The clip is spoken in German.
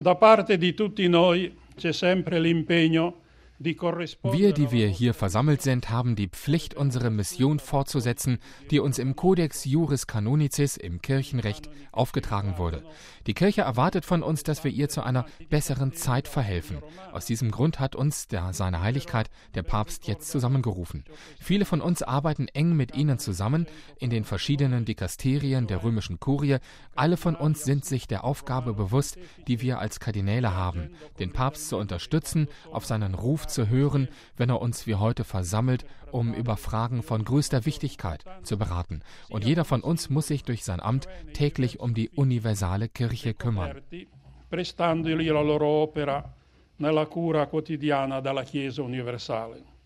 Da parte di tutti noi c'è sempre l'impegno. Wir, die wir hier versammelt sind, haben die Pflicht, unsere Mission fortzusetzen, die uns im Codex Iuris Canonicis, im Kirchenrecht, aufgetragen wurde. Die Kirche erwartet von uns, dass wir ihr zu einer besseren Zeit verhelfen. Aus diesem Grund hat uns seine Heiligkeit, der Papst, jetzt zusammengerufen. Viele von uns arbeiten eng mit ihnen zusammen in den verschiedenen Dikasterien der römischen Kurie. Alle von uns sind sich der Aufgabe bewusst, die wir als Kardinäle haben, den Papst zu unterstützen, auf seinen Ruf zu hören, wenn er uns wie heute versammelt, um über Fragen von größter Wichtigkeit zu beraten. Und jeder von uns muss sich durch sein Amt täglich um die universale Kirche kümmern. Prestandogli la loro opera nella cura quotidiana della Chiesa universale.